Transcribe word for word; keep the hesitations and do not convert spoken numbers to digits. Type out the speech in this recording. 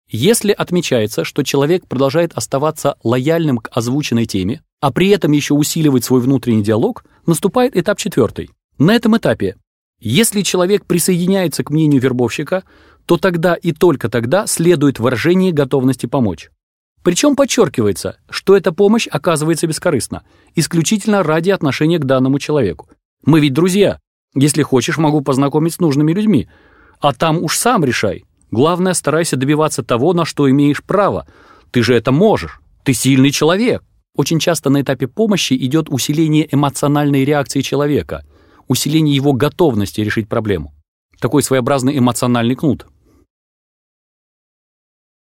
Если отмечается, что человек продолжает оставаться лояльным к озвученной теме, а при этом еще усиливать свой внутренний диалог, наступает этап четвертый. На этом этапе, если человек присоединяется к мнению вербовщика, то тогда и только тогда следует выражение готовности помочь. Причем подчеркивается, что эта помощь оказывается бескорыстна, исключительно ради отношения к данному человеку. Мы ведь друзья. Если хочешь, могу познакомить с нужными людьми. А там уж сам решай. Главное, старайся добиваться того, на что имеешь право. Ты же это можешь. Ты сильный человек. Очень часто на этапе помощи идет усиление эмоциональной реакции человека, усиление его готовности решить проблему. Такой своеобразный эмоциональный кнут.